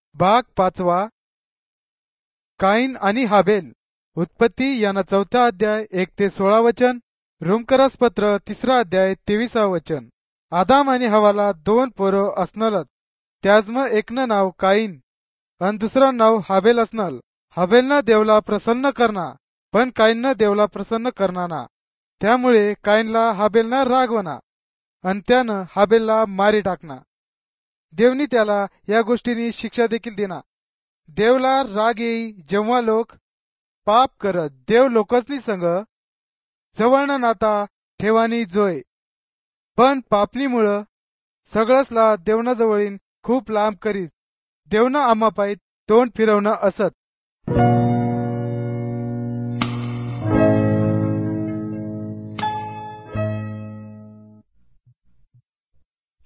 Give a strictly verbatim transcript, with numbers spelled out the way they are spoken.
भाग पाचवा. काईन आणि हाबेल. उत्पत्ती याना चौथा अध्याय एक ते सोळा वचन. रोमकरास पत्र तिसरा अध्याय तेविसा वचन. आदाम आणि हवाला दोन पोरं असणारच. त्याजम एकनं नाव काईन आणि दुसरा नाव हाबेल असणार. हाबेलनं देवला प्रसन्न करना, पण काईननं देवला प्रसन्न करना ना. त्यामुळे काईनला हाबेलना रागवना आणि त्यानं हाबेलला मारी टाकना. देवनी त्याला या गोष्टींनी शिक्षा देखील देना. देवला राग येई जेव्हा लोक पाप करत देव लोकसनी संग जवळनं नाता ठेवानी जोय, पण पापनीमुळं सगळंसला देवना जवळीन खूप लांब करीत देवना आम्हापायी तोंड फिरवणं असत.